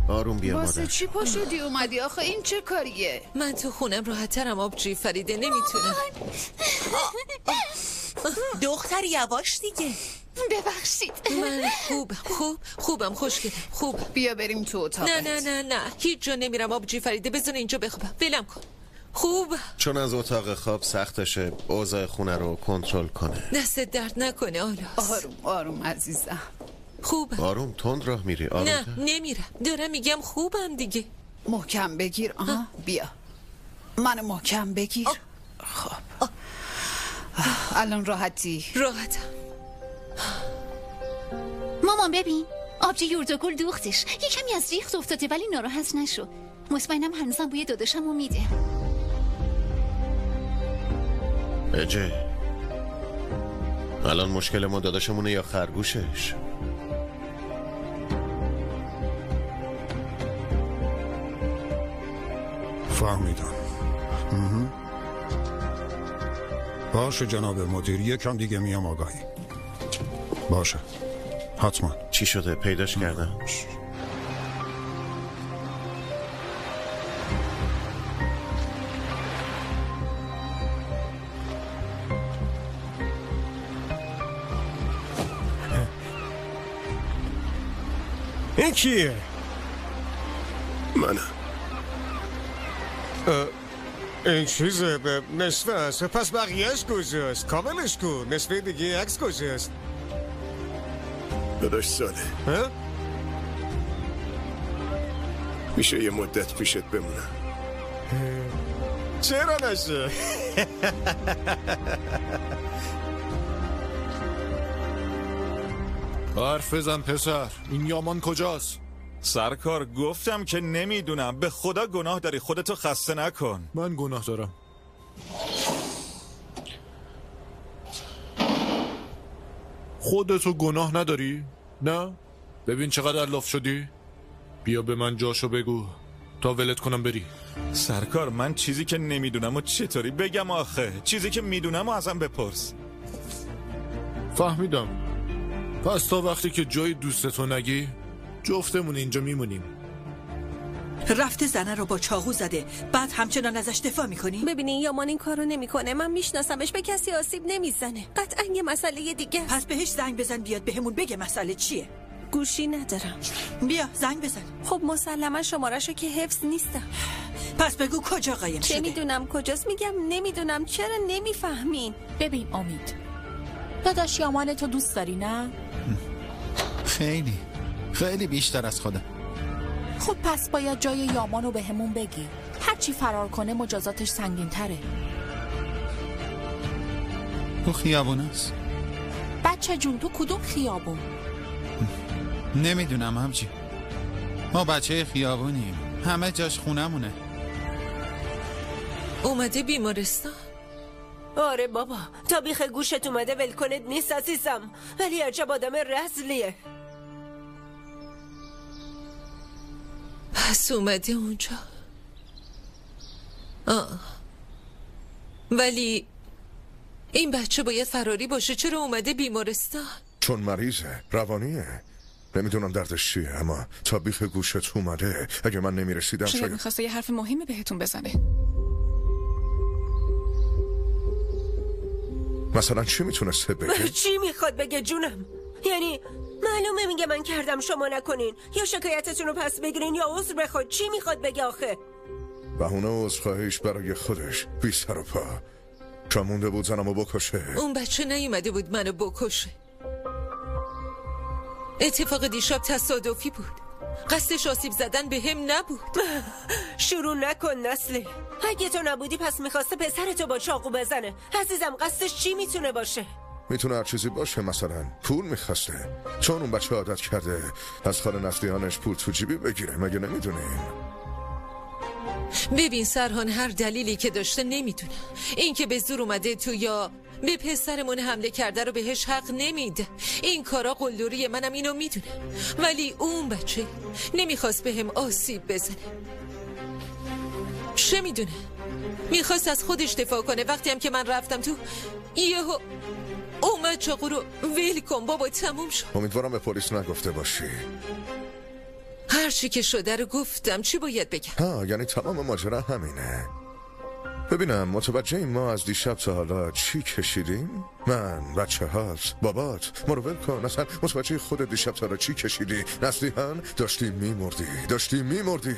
آروم بیا مادر. واسه چی پا شدی اومدی آخه؟ این چه کاریه؟ من تو خونم راحت‌ترم آبجی فریده، نمیتونم. دختر یواش دیگه. ببخشید. من خوبم خوشگلم خوب. بیا بریم تو اتاقت. نه هیچ جا نمیرم آبجی فریده، بذار اینجا بخوابم. ولم کن. خوب. چون از اتاق خواب سختشه اوضاع خونه رو کنترل کنه. دست درد نکنه آلاس. آروم عزیزم. خوبم. آروم تند راه میری. آروم. نه نمیرم، دارم میگم خوبم دیگه. محکم بگیر. بیا منو محکم بگیر. خب الان راحتی؟ راحتم. مامان ببین آبجی یورتاکل دوختش، یه کمی از ریخت افتاده ولی ناراحت نشو. مطمئنم هنوزم بوی داداشمو میده. اجه الان مشکل ما داداشمونه یا خرگوشش؟ فهمیدم. باشه جناب مدیر، یکم دیگه میام آقای. باشه حتما. چی شده؟ پیداش کردم. این کیه؟ منم. این چیزه به نصفه است. پس بقیهش کجاست؟ کاملش کن. نصفه دیگه عکس کجاست؟ داداش ساله ها؟ میشه یه مدت پیشت بمونم؟ چرا نشه؟ حرف بزن پسر، این یامان کجاست؟ سرکار گفتم که نمیدونم. به خدا گناه داری، خودتو خسته نکن. من گناه دارم. خودتو گناه نداری؟ نه؟ ببین چقدر لاف شدی؟ بیا به من جاشو بگو تا ولت کنم بری. سرکار من چیزی که نمیدونم و چطوری بگم آخه؟ چیزی که میدونم و ازم بپرس. فهمیدم. پس تا وقتی که جای دوستتو نگی جفتمون اینجا میمونیم. رفته زنه رو با چاقو زده، بعد همچنان ازش دفاع میکنی؟ ببینین یامان این کارو نمیکنه، من میشناسمش، به کسی آسیب نمیزنه. قطعا یه مسئله دیگه. پس بهش زنگ بزن بیاد بهمون بگه مسئله چیه. گوشی ندارم. بیا زنگ بزن. خب مسلما شماره‌شو که حفظ نیستم. پس بگو کجا قایم شده. چه میدونم کجاست؟ میگم نمیدونم. چرا نمیفهمین؟ ببین امید، داداش یامان تو دوست داری نه؟ خیلی بیشتر از خودم. خب پس باید جای یامانو به همون بگی. هرچی فرار کنه مجازاتش سنگین تره. تو خیابون است؟ بچه جون تو کدوم خیابون؟ نمیدونم همچی. ما بچه خیابونیم، همه جاش خونمونه. اومده بیمارستان؟ آره بابا، تا بیخ گوشت اومده ولکنت نیست عزیزم، ولی عجب آدم رزلیه. پس اومده اونجا. ولی این بچه باید فراری باشه. چرا اومده بیمارستان؟ چون مریضه، روانیه. نمیدونم دردش چیه، اما تا بیخ گوشت اومده. اگه من نمیرسیدم شاید میخواسته یه حرف مهمی بهتون بزنه. مثلا چی میتونسته بگه؟ چی میخواد بگه جونم؟ یعنی معلومه میگه من کردم شما نکنین، یا شکایتتون رو پس بگیرین یا عذر بخواد. چی میخواد بگه آخه؟ بهونه عذرخواهیش برای خودش بی سر و پا. چون مونده بود زنمو بکشه. اون بچه نیومده بود منو بکشه. اتفاق دیشب تصادفی بود. قصدش آسیب زدن به هم نبود. شروع نکن نسلی. اگه تو نبودی پس میخواسته پسرتو با چاقو بزنه. عزیزم قصدش چی میتونه باشه؟ میتونه هر چیزی باشه، مثلا پول میخواسته. چون اون بچه عادت کرده از خاله نفدیانش پول تو جیبی بگیره. مگه نمیدونیم؟ ببین سرهان، هر دلیلی که داشته نمیدونه. این که به زور اومده تو یا به پسرمون حمله کرده رو بهش حق نمیده. این کارا قلدری منم اینو میدونه. ولی اون بچه نمیخواست به هم آسیب بزنه. چه میدونه؟ میخواست از خودش دفاع کنه. وقتی هم که من رفتم تو یهو اومد چاقو رو ول کن. بابا تموم شد. امیدوارم به پلیس نگفته باشی. هر چی که شده رو گفتم. چی باید بگم؟ ها، یعنی تمام ماجرا همینه. ببینم متوجه ما از دیشب تا حالا چی کشیدیم؟ من، بچه هات، بابات، ما رو ول کن. اصلا متوجه خودت دیشب تا حالا چی کشیدی؟ نسلیحاً داشتی میمردی.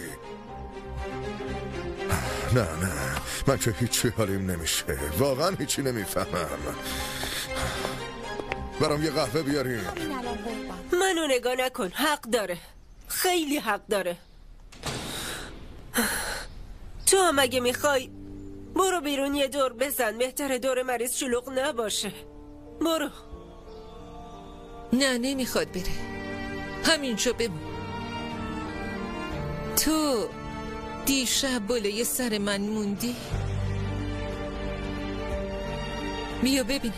نه من که هیچی حالیم نمیشه، واقعا هیچی نمیفهمم. برام یه قهوه بیاریم. منو نگاه نکن، حق داره، خیلی حق داره. تو هم اگه میخوای برو بیرون یه دور بزن، بهتره دور مریض شلوغ نباشه. برو. نه نمیخواد بره، همینجا بمون. تو دیشب بالای سر من موندی. بیا ببینم.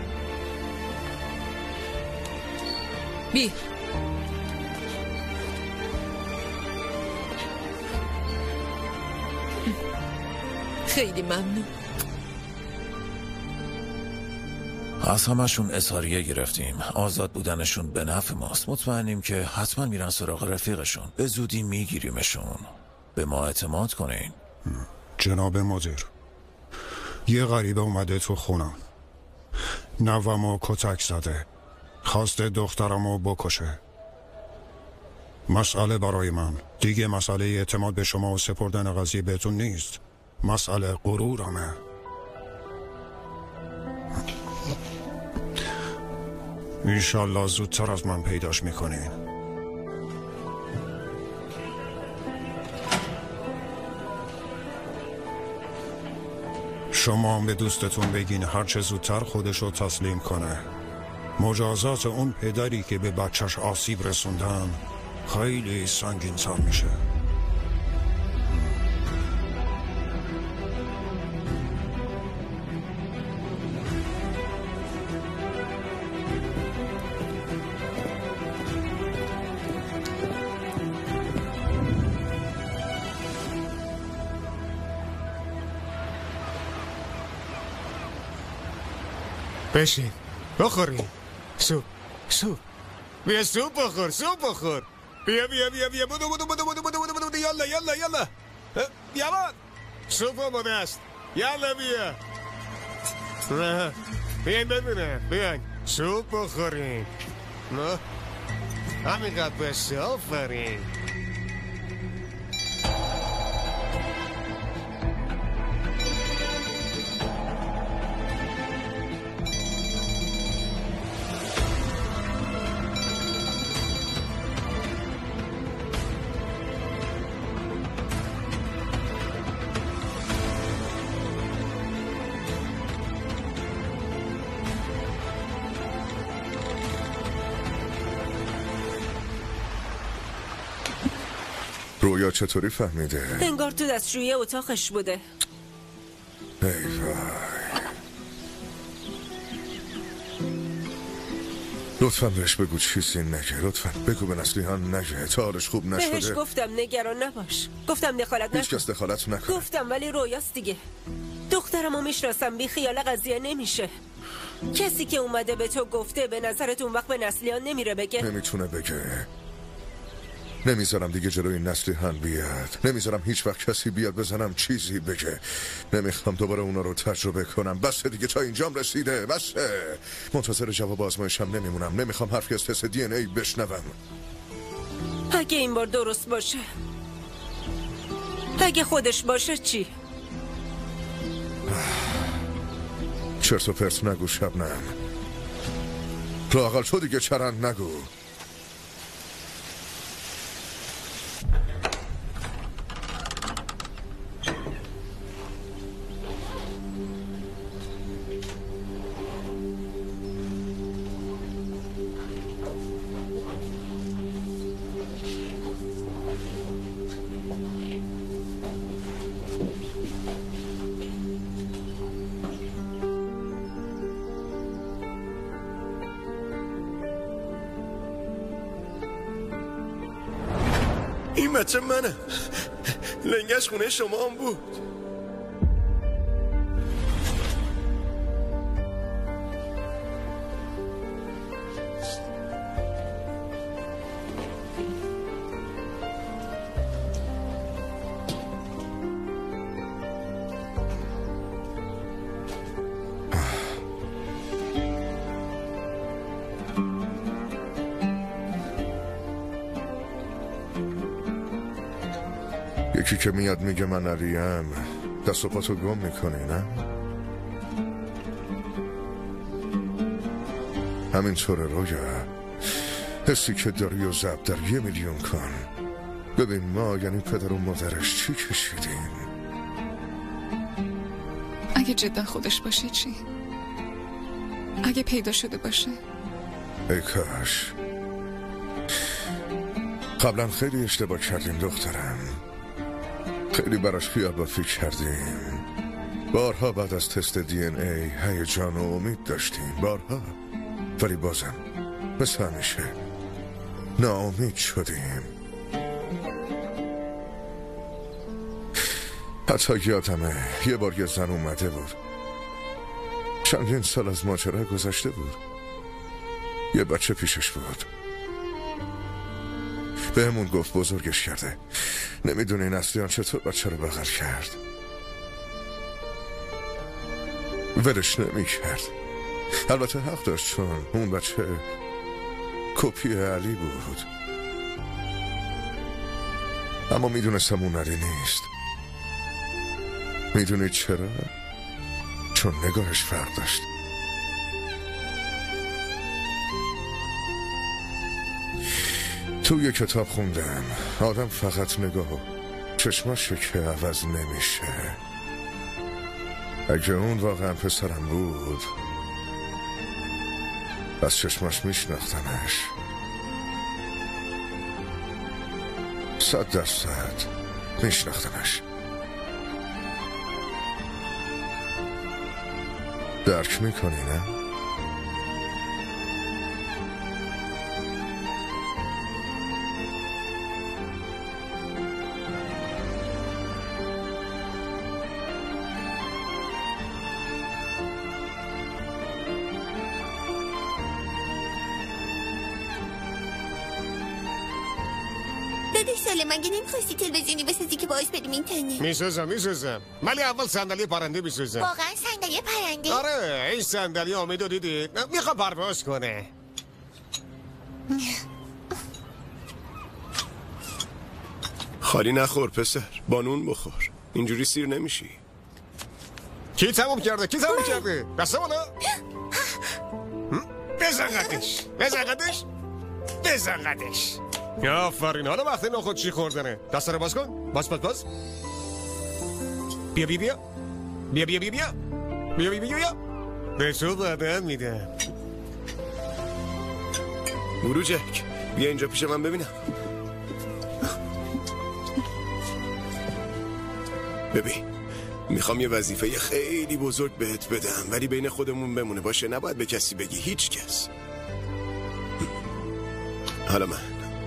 بیا. خیلی ممنون. از همشون اظهاریه گرفتیم. آزاد بودنشون به نفع ماست. مطمئنیم که حتما میرن سراغ رفیقشون. به زودی میگیریمشون. به ما اعتماد کنین. جناب مدیر، یه غریبه اومده تو خونم، نوامو کتک زده، خواسته دخترمو بکشه. مسئله برای من دیگه مسئله اعتماد به شما و سپردن قضیه بهتون نیست، مسئله غرورمه. انشالله زودتر از من پیداش میکنین. شما به دوستتون بگین هرچه زودتر خودشو تسلیم کنه. مجازات اون پدری که به بچهش آسیب رسوندن خیلی سنگین تر میشه. بشین بخوریم. سوپ بیا سوپ بخور. بیا بودو یالا یالا سوپ آماده است. یالا بیا بیاین ببینم، بیاین سوپ بخوریم. همینقدر بسته. آفرین. رویا چطوری فهمیده؟ انگار تو دستشویی اتاقش بوده. ای وای. لطفا بهش بگو چیزی نگه. لطفا بگو به نسلیحان نگه تا حالش خوب نشده. بهش گفتم نگران نباش. گفتم دخالت نکن. هیچ کس دخالت نکنه. گفتم ولی رویاست دیگه. دخترمو میشناسم، بی خیال قضیه نمیشه. کسی که اومده به تو گفته به نظرت اون وقت به نسلیحان نمیره بگه؟ نمیتونه بگه. نمیذارم دیگه جلوی نسلیحان بیاد. نمیذارم هیچ وقت کسی بیاد بزنم چیزی بگه. نمیخوام دوباره اونا رو تجربه کنم. بسه دیگه، تا اینجام رسیده. بسه. منتظر جواب آزمایشم نمیمونم. نمیخوام حرفی از تست دی ان ای بشنوم. اگه این بار درست باشه، اگه خودش باشه چی؟ چرت و پرت نگو شبنم. لااقل تو دیگه چرند نگو. این بچه منم. لنگش خونه شما هم بود. یکی که میاد میگه من علیم دست و پاتو گم میکنی نه؟ همینطوره رویا، حسی که داری و ضرب در 1,000,000 کن. ببین ما یعنی پدر و مادرش چی کشیدیم. اگه جدا خودش باشه چی؟ اگه پیدا شده باشه؟ ای کاش. قبلا خیلی اشتباه کردیم دخترم، خیلی براش خیال بافی کردیم. بارها بعد از تست DNA هیجان و امید داشتیم، بارها، ولی بازم مثل همیشه ناامید شدیم. حتی یادمه یه بار یه زن اومده بود، چندین سال از ماجرا گذشته بود، یه بچه پیشش بود، بهمون گفت بزرگش کرده. نمیدونی نسلیان چطور بچه رو بغل کرد، ولش نمی کرد. البته حق داشت چون اون بچه کپی علی بود، اما میدونستم اون علی نیست. میدونید چرا؟ چون نگاهش فرق داشت. تو یه کتاب خوندم آدم فقط نگاه و چشماشه که عوض نمیشه. اگه اون واقعا پسرم بود از چشماش میشناختمش. 100% میشناختمش. درک میکنی نه؟ ساله مگه نمیخواستی تلویزیونی بسازی که باعث بریم این تنه؟ میسازم ولی اول صندلی پرنده میسازم. واقعا صندلی پرنده؟ آره این صندلی امیدو دیدی؟ میخوام پرواز کنه. خالی نخور پسر، بانون بخور، اینجوری سیر نمیشی. کی تموم کرده؟ دسته بالا. بزنقدش. آفرین. حالا وقت نخود چی خوردنه؟ دست رو باز کن. باز بیا به تو بدن میدم. بروجک بیا اینجا پیش من ببینم. ببین میخوام یه وظیفه خیلی بزرگ بهت بدم، ولی بین خودمون بمونه باشه، نباید به کسی بگی، هیچ کس. حالا من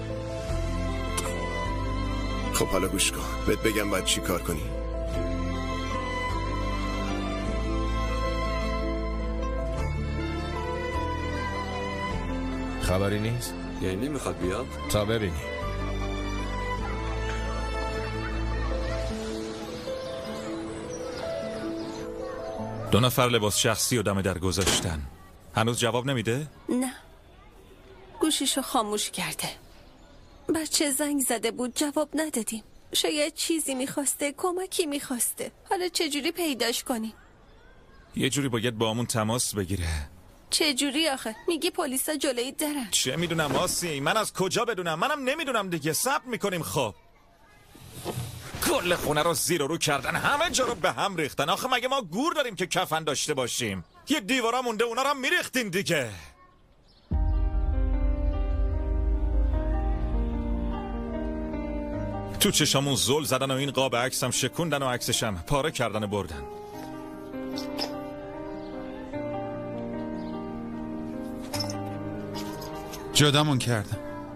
خب حالا گوش کن، بهت بگم باید چی کار کنی. خبری نیست؟ یعنی میخواد بیاد؟ تا ببینی. دو نفر لباس شخصی و دم در گذاشتن. هنوز جواب نمیده؟ نه، گوشیشو خاموش کرده. بچه زنگ زده بود جواب ندادیم. شاید چیزی میخواسته، کمکی میخواسته. حالا چجوری پیداش کنیم؟ یه جوری باید با همون تماس بگیره. چجوری آخه؟ میگی پلیسا جلوی درن. چه میدونم آسی، من از کجا بدونم؟ منم نمیدونم دیگه. صبر میکنیم. خب کل خونه رو زیر و رو کردن، همه جا رو به هم ریختن. آخه مگه ما گور داریم که کفن داشته باشیم؟ یه دیوارا مونده، اونا رو هم میریختین دیگه. تو چشامون زل زدن و این قاب عکسم شکوندن و عکسشم پاره کردن و بردن. جدامون کردم.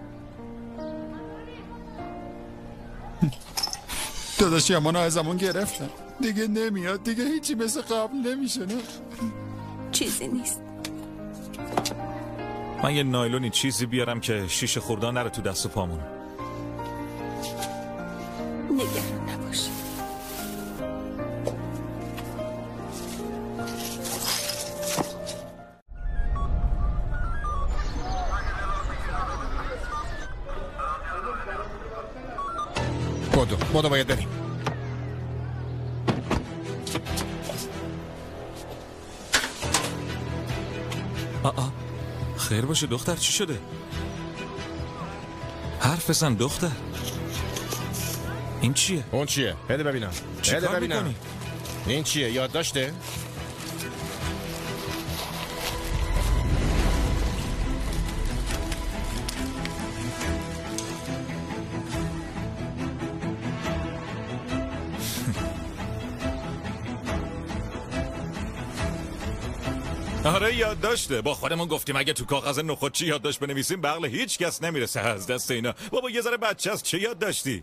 داداش یمانو ازمون گرفتن، دیگه نمیاد، دیگه هیچی مثل قبل نمیشه. نه چیزی نیست. من یه نایلونی چیزی بیارم که شیشه خوردن نره تو دست و پامون. نگران نباش. با بدو باید بریم. خیر باشه دختر، چی شده؟ حرف بزن دختر. این چیه؟ اون چیه؟ بده ببینم. بده ببینم. این چیه؟ یاد داشته؟ آره یاد داشته. با خودمون گفتیم اگه تو کاغذ نخود چی یاد داشت بنویسیم به عقل هیچ کس نمیرسه از دست اینا. بابا یه ذره بچه است، چه یاد داشتی؟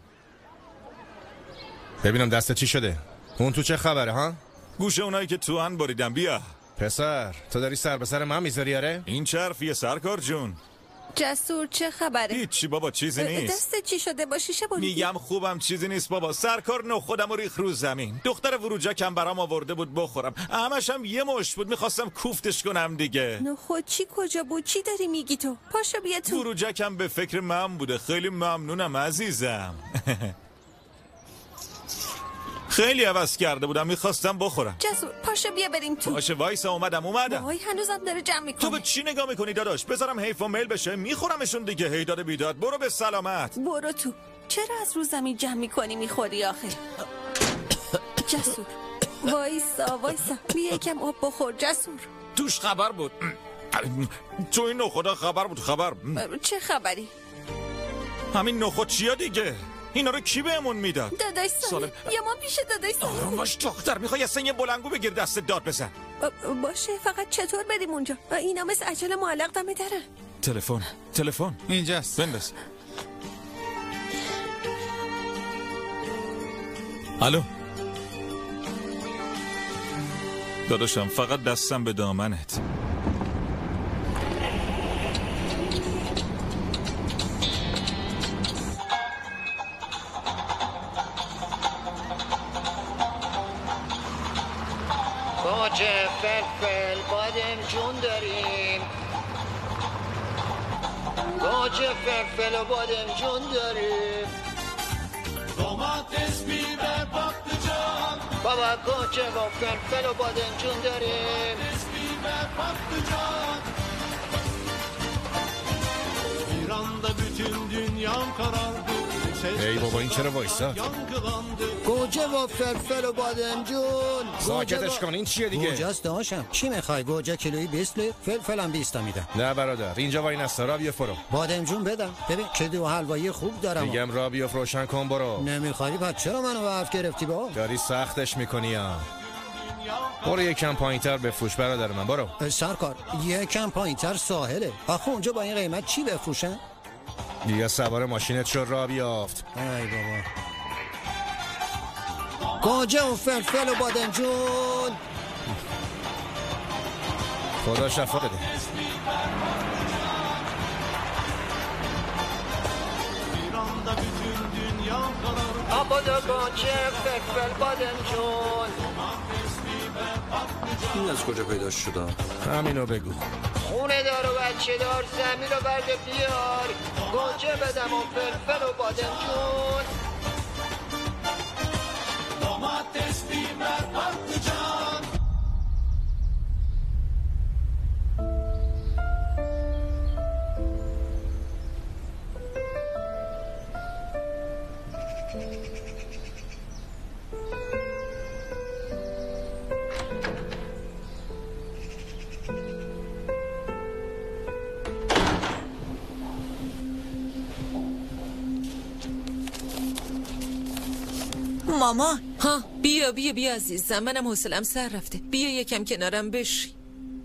ببینم دست چی شده؟ اون تو چه خبره ها؟ گوشه اونایی که تو ان بریدم. بیا پسر، تو داری سر به سر من میذاری؟ آره این چه حرفیه سرکار جون؟ جسور چه خبره؟ هیچی بابا، چیزی نیست. دست چی شده با شیشه بریدی؟ میگم خوبم، چیزی نیست بابا. سرکار نخودم و ریخ رو زمین. دختر وروجکم برام آورده بود بخورم، همش هم یه مشت بود، میخواستم کوفتش کنم دیگه. نخود چی کجا بود؟ چی داری میگی تو؟ پاشو بیا تو. وروجکم به فکر من بوده. خیلی ممنونم عزیزم. خیلی عوض کرده بودم، میخواستم بخورم. جسور پاشو بیا بریم تو. باشه وایسا، اومدم. وای هنوزم داره جمع میکنه. تو به چی نگاه میکنی داداش؟ بذارم حیف و میل بشه، میخورمشون دیگه. هیداد بیداد، برو به سلامت. برو تو. چرا از رو زمین جمع میکنی میخوری آخه؟ جسور وایسا بیا یکم آب بخور. جسور توش خبر بود. تو این نخودا خبر بود. خبر چه خبری؟ همین نخود چیا دیگه؟ اینا رو کی بهمون میداد؟ داداش سالم. یا ما پیش داداش سالم. آروم باش دختر، میخوای اصلا یه بلنگو بگیر دست داد بزن. باشه، فقط چطور بریم اونجا؟ اینا مثل عجل معلق دمه دارن. تلفن اینجاست. بنداز. الو داداشم، فقط دستم به دامنت. گوجه فلفل بادمجون داریم. گوجه فلفل و بادمجون داریم. دوماتس بیبر پاپتجان. بابا گوجه و فلفل و بادمجون داریم. دوماتس بیبر پاپتجان. İran'da bütün dünyam karardı. ای بابا این چرا وایساد؟ گوجه و فلفل و بادمجون. ساکتش کن. این چیه دیگه؟ گوجه است داشتم. چی میخوای؟ گوجه کیلویی 20 لیتر، فلفلم 20 تا میدم. نه برادر، اینجا وای نستا. را بیا فرو. بادمجون بدم. ببین کدو و حلوایی خوب دارم. میگم را بیا روشن کن برو. نمیخوای پس چرا منو به حرف گرفتی با؟ داری سختش میکنی ها. برو یکم پایینتر بفروش برادر من. برو. سرکار یکم پایینتر ساحله. آخه اونجا با این قیمت چی بفروشن؟ دیگه سوار ماشینت شو را بیافت. ای بابا. گوجه و فلفل و بادمجون. خدا شفا بده. آبادا گوجه فلفل بادمجون. این از کجا پیدا شده؟ همینو بگو. خونه دار و بچه دار، زمین رو برده بیار. گوجه بدم و فلفل و بادمجون. دوماتس بیبر پاپتجان. ماما ها بیا عزیزم، منم حوصله‌ام سر رفته. بیا یکم کنارم بشی.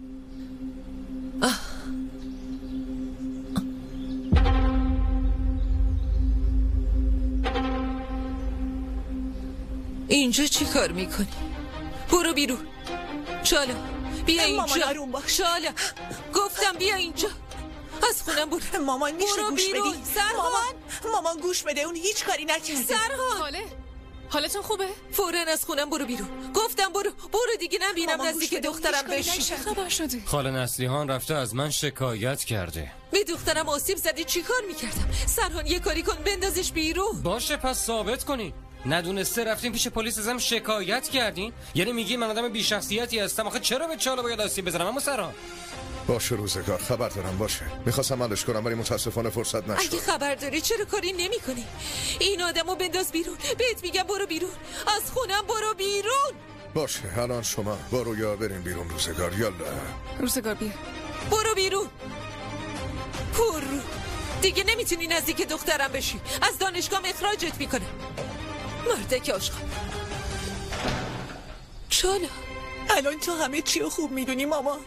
اینجا چی کار میکنی؟ برو بیرون. شالا بیا اینجا. شالا گفتم بیا اینجا. از خونم برو. مامان میشه برو گوش بیرون. بدی؟ سرحان مامان گوش بده، اون هیچ کاری نکرده. سرحان حالتون خوبه؟ فوراً از خونم برو بیرون. گفتم برو دیگه نبینم نزدیک دخترم بشی. چه خبر شده؟ خاله نسلیحان رفته از من شکایت کرده. به دخترم آسیب زدی چیکار میکردم؟ سرهان یه کاری کن بندازش بیرون. باشه پس ثابت کنی. ندونسته رفتین پیش پلیس ازم شکایت کردین؟ یعنی میگی من آدم بی شخصیتی هستم؟ آخه چرا به چاله باید آسیب بزنم؟ اما سرهان باشه روزگار، خبر دارم. باشه میخواستم عملش کنم ولی متاسفانه فرصت نشد. اگه خبر داری چرا کاری نمی کنی؟ این آدمو بنداز بیرون. بهت میگم برو بیرون از خونم، برو بیرون. باشه الان شما برو یا بریم بیرون. روزگار یالا. روزگار بیا. برو بیرون. پر دیگه نمیتونی نزدیک دخترم بشی. از دانشگاه اخراجت میکنه. مردک آشغال. چالا الان تو همه چی رو خوب میدونی ماما.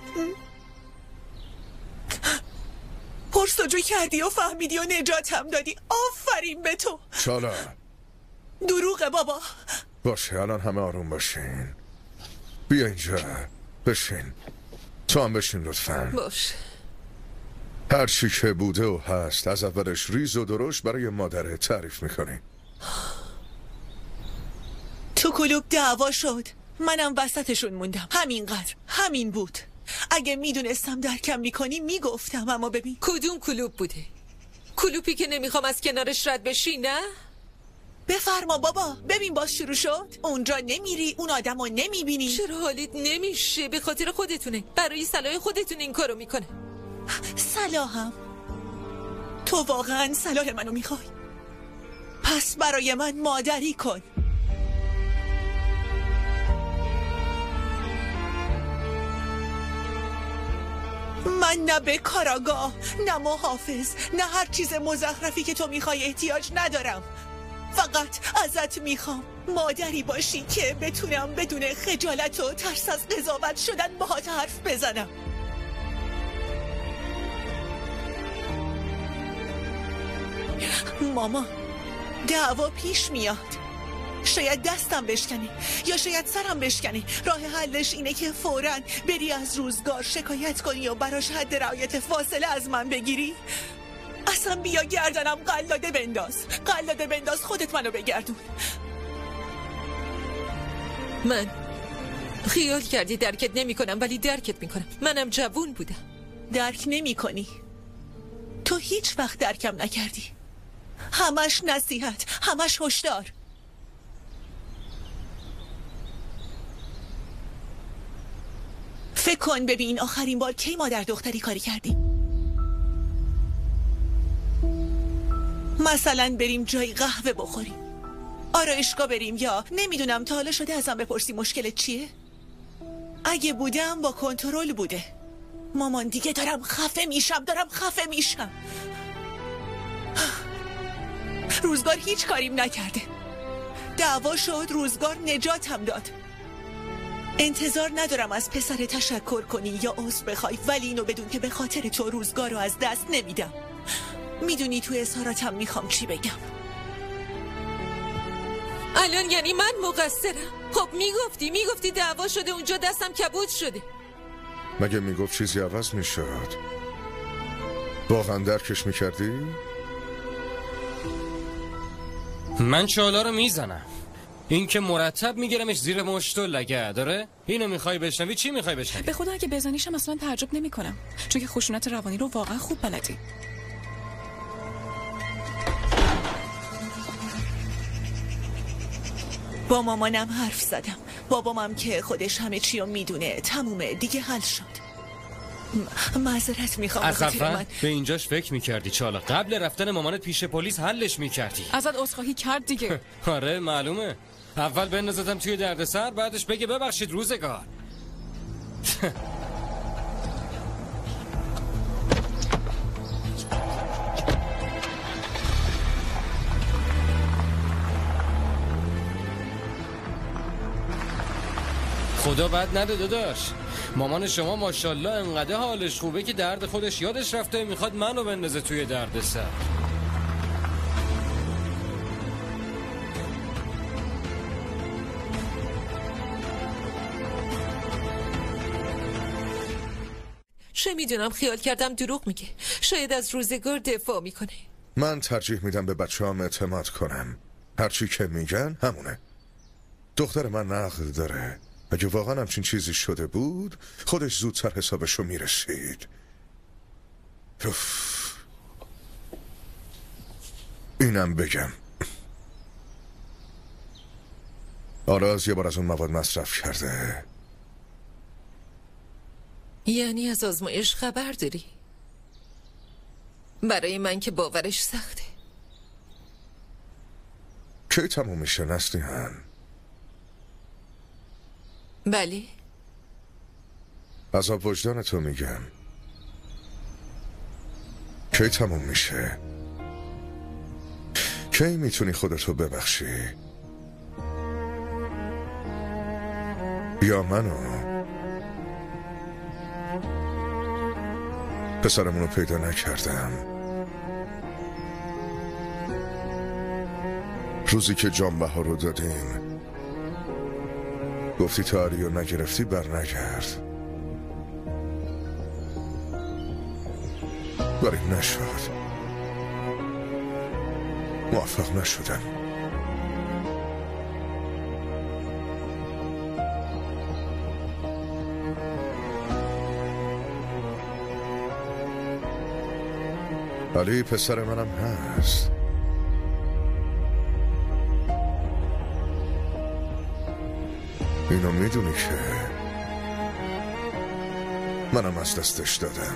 پرسجو کردی و فهمیدی و نجاتم دادی. آفرین به تو. چالا دروغه بابا. باشه الان همه آروم باشین. بیا اینجا بشین. تو هم بشین لطفاً. باشه. هر چی که بوده و هست از اولش ریز و درشت برای مادره تعریف میکنی. تو کلوب دعوا شد، منم وسطشون موندم. همینقدر، همین بود. اگه میدونستم درکم میکنی میگفتم. اما ببین کدوم کلوب بوده؟ کلوبی که نمیخوام از کنارش رد بشی نه؟ بفرما بابا. ببین باز شروع شد. اونجا نمیری، اون آدمو نمیبینی. چرا حالیت نمیشه؟ به خاطر خودتونه، برای صلاح خودتون این کارو میکنه. صلاحم؟ تو واقعا صلاح منو میخوای؟ پس برای من مادری کن. من نه به کاراگاه، نه محافظ، نه هر چیز مزخرفی که تو میخوای احتیاج ندارم. فقط ازت میخوام مادری باشی که بتونم بدون خجالت و ترس از قضاوت شدن باهات حرف بزنم. ماما دعوا پیش میاد. شاید دستم بشکنی یا شاید سرم بشکنی. راه حلش اینه که فوراً بری از روزگار شکایت کنی و براش حد رعایت فاصله از من بگیری. اصلا بیا گردنم قلاده بنداز خودت منو بگردون. من خیال کردی درکت نمی کنم ولی درکت میکنم. منم جوون بودم. درک نمی کنی. تو هیچ وقت درکم نکردی. همش نصیحت، همش هشدار. فکر کن ببین آخرین بار کی مادر دختری کاری کردیم؟ مثلا بریم جای قهوه بخوریم، آرایشگاه بریم، یا نمیدونم تا حالا شده ازم بپرسی مشکلت چیه؟ اگه بودم با کنترل بوده. مامان دیگه دارم خفه میشم. روزگار هیچ کاریم نکرده. دعوا شد، روزگار نجاتم داد. انتظار ندارم از پسر تشکر کنی یا عذر بخوای، ولی اینو بدون که به خاطر تو روزگار رو از دست نمیدم. میدونی تو اظهاراتم میخوام چی بگم. الان یعنی من مقصرم؟ خب میگفتی دعوا شده اونجا دستم کبود شده. مگه میگفت چیزی عوض میشد؟ واقعا درکش میکردی؟ من چالا رو میزنم. این که مرتب میگیرمش زیر مشت و لگه داره. اینو میخوای بشنوی؟ چی میخوای بشنوی؟ به خدا اگه بزنیشم اصلا تعجب نمی کنم، چون که خشونت روانی رو واقعا خوب بلدی. با مامانم حرف زدم. بابامم که خودش همه چی رو میدونه. تمومه دیگه، حل شد. معذرت میخوام. اصلا به اینجاش فکر میکردی چالا قبل رفتن مامانت پیش پلیس حلش میکردی. ازت عذرخواهی کرد دیگه. آره معلومه. اول بندازتم توی دردسر، بعدش بگه ببخشید روزگار. خدا بد نده داداش. مامان شما ماشاءالله انقدر حالش خوبه که درد خودش یادش رفته، میخواد منو بندازه توی دردسر. چه میدونم، خیال کردم دروغ میگه. شاید از روزگار دفاع میکنه. من ترجیح میدم به بچه‌هام اعتماد کنم. هرچی که میگن همونه. دختر من عقل داره. اگه واقعا همچین چیزی شده بود خودش زودتر حسابشو میرسید. اینم بگم آراز یه بار از اون مواد مصرف کرده. یعنی از آزمایش خبر داری؟ برای من که باورش سخته. کی تموم میشه نسلیحان؟ بله. عذاب وجدان تو میگم. کی تموم میشه؟ کی میتونی خودتو ببخشی؟ یا منو؟ پسرمونو پیدا نکردم. روزی که جانبها رو دادیم گفتی تا علیو نگرفتی بر نگرد، ولی نشد. موفق نشدم. علی پسر منم هست. اینو میدونی که منم از دستش دادم.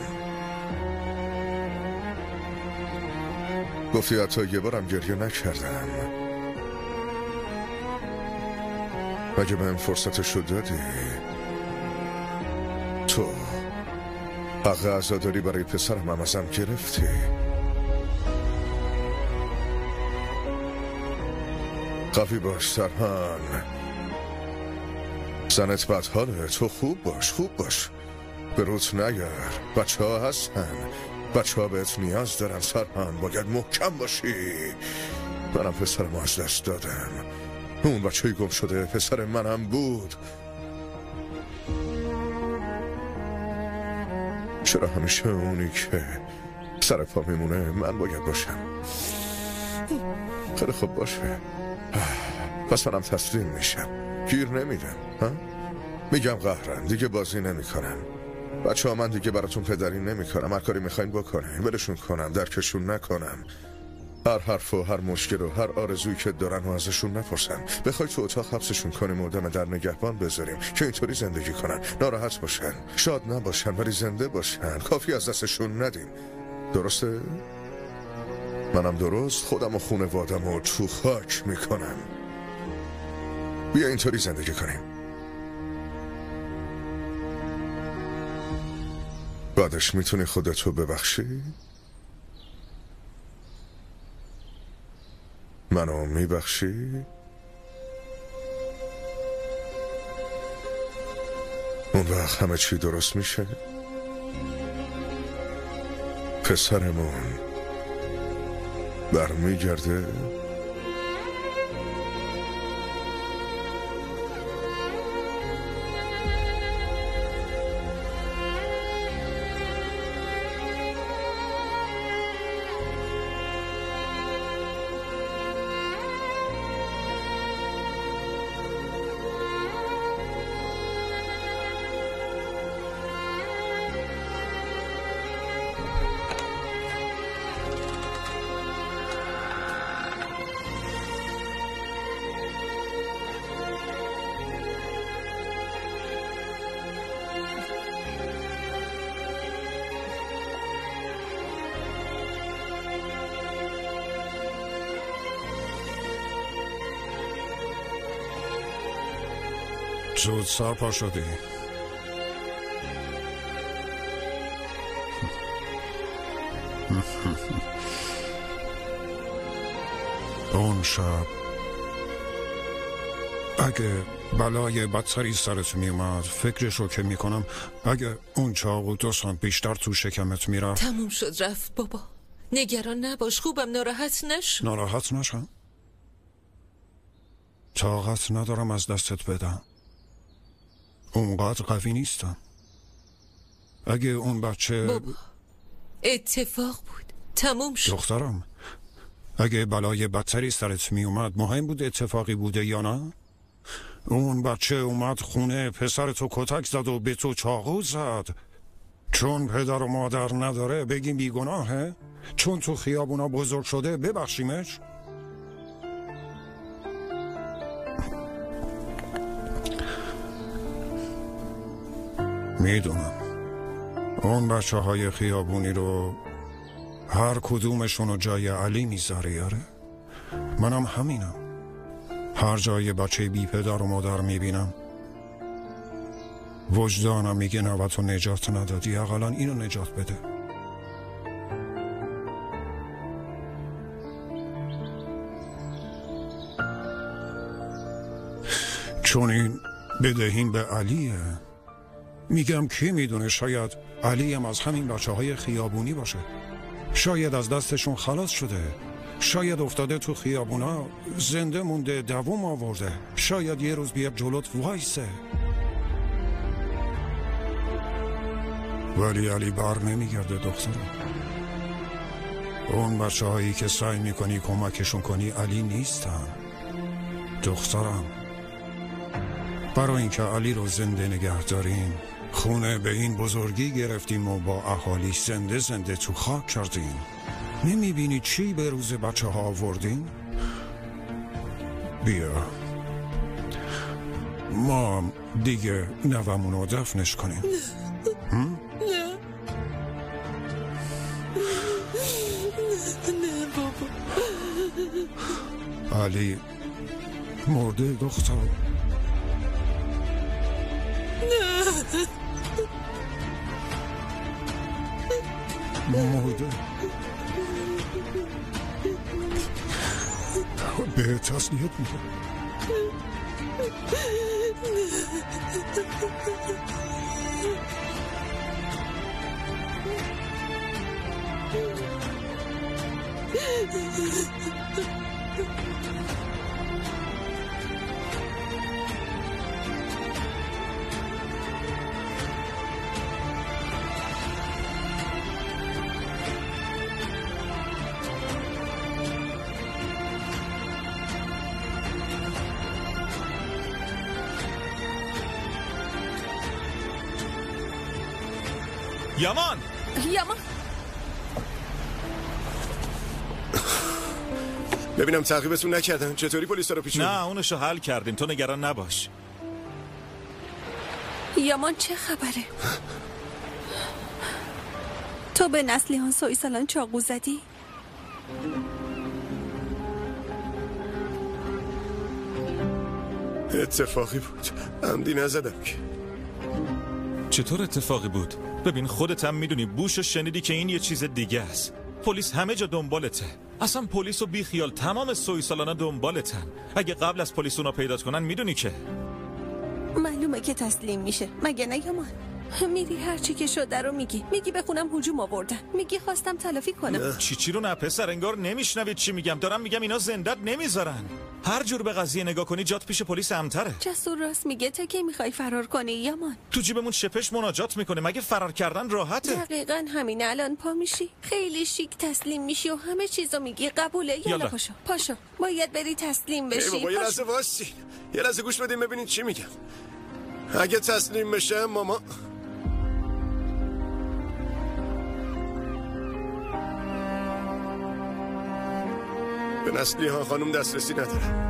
گفتی حتی یه بارم گریه نکردم. مگه بهم فرصتشو دادی؟ تو حق عزاداری برای پسرم هم ازم گرفتی. قوی باش سرهان. زنت بدحاله. تو خوب باش. به روت نیار. بچه ها هستن. بچه ها بهت نیاز دارن سرهان. باید محکم باشی. منم پسرم از دست دادم. اون بچه گم شده پسر منم بود. چرا همیشه اونی که سر پا میمونه من باید باشم؟ خیلی خوب باشه. پس منم تسلیم میشم. گیر نمیدم. میگم قهرن دیگه بازی نمیکنم. بچه ها من دیگه براتون پدری نمیکنم. هر کاری میخواین بکنیم. ولشون کنم. درکشون نکنم. هر حرف و هر مشکل و هر آرزویی که دارن و ازشون نپرسن. بخوای تو اتاق حبسشون کنیم و دم در نگهبان بذاریم که اینطوری زندگی کنن. ناراحت باشن، شاد نباشن، ولی زنده باشن. کافی از دستشون ندیم. درسته؟ منم درست خودم و خونوادم و تو خاک میکنم. بیا اینطوری زندگی کنیم. بعدش میتونی خودتو ببخشی؟ منو میبخشی؟ اون وقت همه چی درست میشه؟ پسرمون برمیگرده؟ زود سرپا شدی. اون شب اگه بلای بدتری سرت میومد فکرشو که میکنم اگه اون چاقو 2 سانت بیشتر تو شکمت میرفت. تموم شد رفت بابا. نگران نباش. خوبم. ناراحت نشو. ناراحت نشم. طاقت ندارم از دستت بدم. اونقدر قوی نیستم. اگه اون بچه بابا اتفاق بود. تموم شد. دخترم اگه بلای بدتری سرت می اومد مهم بود اتفاقی بوده یا نه؟ اون بچه اومد خونه پسر تو کتک زد و به تو چاقو زد. چون پدر و مادر نداره بگیم بیگناهه؟ چون تو خیابونا بزرگ شده ببخشیمش؟ میدونم اون بچه های خیابونی رو هر کدومشون رو جای علی میذاره. یاره منم همینم. هر جای بچه بی پدر و مادر میبینم وجدانم میگه نوتو نجات ندادی، اقلا اینو نجات بده. چون این بدهین به علیه. میگم کی میدونه، شاید علی هم از همین بچه های خیابونی باشه. شاید از دستشون خلاص شده، شاید افتاده تو خیابونا زنده مونده دووم آورده، شاید یه روز بیاد جلوت وایسه. ولی علی بر نمیگرده دخترم. اون بچه هایی که سعی میکنی کمکشون کنی علی نیستن دخترم. برای اینکه علی رو زنده نگه داریم خونه به این بزرگی گرفتیم و با اهالی زنده تو خاک کردیم. نمیبینی چی به روز بچه ها آوردیم؟ بیا ما دیگه نوامونو دفنش کنیم. نه بابا. علی مرده دختر. مرده. به تسلیت میگم. یامان ببینم تعقیبتون نکردن. چطوری پلیس رو پیش؟ نه اونشو حل کردیم، تو نگران نباش. یامان چه خبره؟ تو به نسلیهان سویسالان چاقو زدی؟ اتفاقی بود، عمدی نزدم که. چطور اتفاقی بود؟ ببین خودت هم میدونی، بوشو شنیدی که این یه چیز دیگه است. پلیس همه جا دنبالته. اصلا پلیس و بیخیال، تمام سویسالانا دنبالتن. اگه قبل از پلیس اونا پیدا کنن میدونی که معلومه که تسلیم میشه، مگه نه یامان؟ میری هرچی که شده رو میگی بخونم هجوم آوردن، میگی خواستم تلافی کنم. چی رو نه پسر، انگار نمیشنوید چی میگم. دارم میگم اینا زندت نمیذارن. هر جور به قضیه نگاه کنی جات پیش پلیس امتره. جسور راست میگه. تا کی میخوای فرار کنی یامان؟ تو جیبمون شپش مناجات میکنه، مگه فرار کردن راحته؟ دقیقاً همین. الان پا میشی خیلی شیک تسلیم میشی و همه چیزو میگی قبوله. یالا پاشو باید بری تسلیم بشی. بابا یه لحظه واسین، یه لحظه گوش بدین ببینین چی میگم. اگه تسلیم بشه ماما به نسلیهان خانم دسترسی نداره.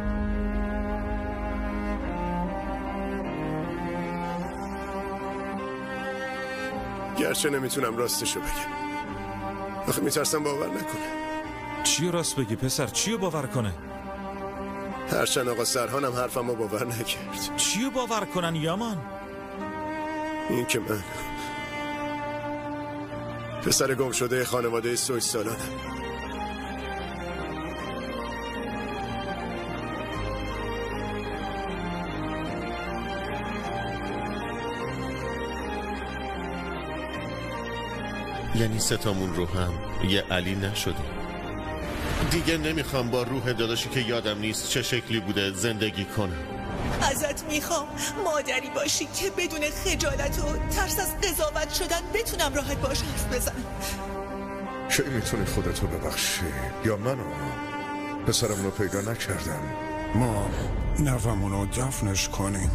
گرچه نمیتونم راستشو بگم، آخه میترسم باور نکنه. چیو راست بگی پسر؟ چیو باور کنه؟ هرچند آقا سرهانم حرفمو باور نکرد. چیو باور کنن یامان؟ این که من پسر گم شده خانواده سویسالانم. یعنی ستامون رو هم یه علی نشدیم. دیگه نمیخوام با روح داداشی که یادم نیست چه شکلی بوده زندگی کنم. ازت میخوام مادری باشی که بدون خجالت و ترس از قضاوت شدن بتونم راحت باش حرف بزنم. کی میتونی خودتو ببخشی؟ یا منو؟ پسرمونو پیدا نکردم، ما نوامونو دفنش کنیم.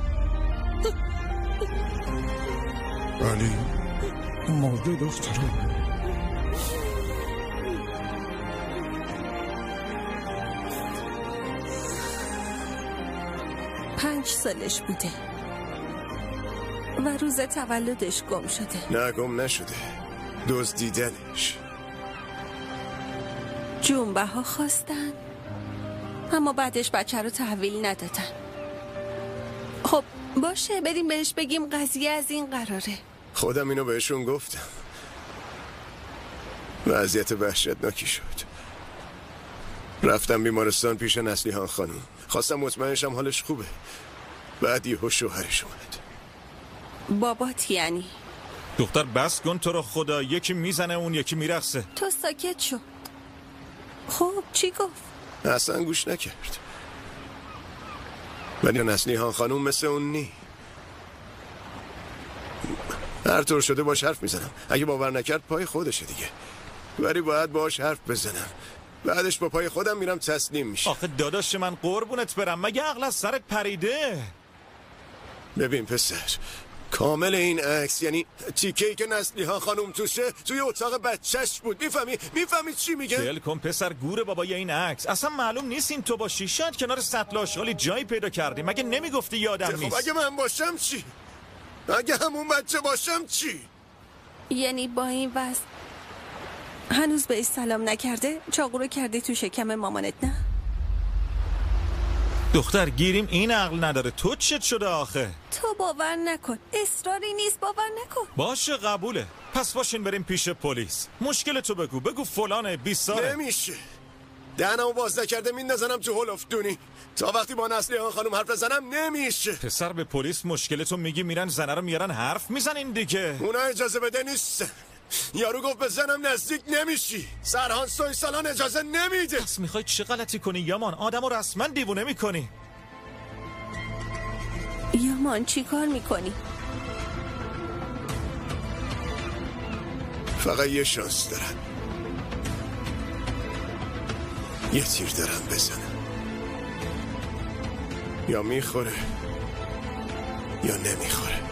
علی مرده دخترم. 5 سالش بوده و روز تولدش گم شده. نه گم نشده، دزدیدنش. جنبه ها خواستن اما بعدش بچه رو تحویل ندادن. خب باشه بریم بهش بگیم قضیه از این قراره. خودم اینو بهشون گفتم. وضعیت وحشتناکی شد. رفتم بیمارستان پیش نسلیحان خانم، خواستم مطمئنشم حالش خوبه. بعد یهو شوهرش اومد. بابات یعنی؟ دختر بس کن تو رو خدا، یکی میزنه اون یکی میرقصه. تو ساکت شو. خب چی گفت؟ اصلا گوش نکرد. ولی نسلیحان خانم مثل اون نی. هر طور شده باش حرف میزنم. اگه باور نکرد پای خودشه دیگه، ولی باید باش حرف بزنم. بعدش با پای خودم میرم تسلیم میشه. آخه داداش من قربونت برم، مگه عقل از سرت پریده؟ ببین پسر، کامل این عکس یعنی تیکه‌ای که نسلیحان خانم توشه توی اتاق بچهش بود. میفهمی چی میگه؟ دل کن پسر، گوره بابای این عکس. اصلا معلوم نیست این تو باشی. شاید کنار سطل آشغالی جایی پیدا کردی. مگه نمیگفتی یادم نیست؟ خب اگه من باشم چی؟ اگه همون بچه باشم چی؟ یعنی با این وضع هنوز بهش سلام نکرده؟ چاقو رو کرده تو شکم مامانت نه؟ دختر گیریم این عقل نداره. تو چت شده آخه؟ تو باور نکن، اصراری نیست، باور نکن. باشه قبوله. پس باشین بریم پیش پلیس. مشکل تو بگو فلانه 20 ساله. نمیشه. دهنمو باز نکرده میندازنم تو هولفدونی. تا وقتی با نسلیحان خانم حرف بزنم نمیشه. پسر به پلیس مشکل تو میگی، میرن زنه رو میارن حرف میزنین دیگه. اونا اجازه بده نیست. یارو گفت به زنم نزدیک نمیشی. سرهان سویسالان اجازه نمیده. پس میخوای چه غلطی کنی یامان؟ آدمو رسما دیوونه میکنی. یامان چی کار میکنی؟ فقط یه شانس دارم. یه تیر دارم بزنم. یا میخوره یا نمیخوره.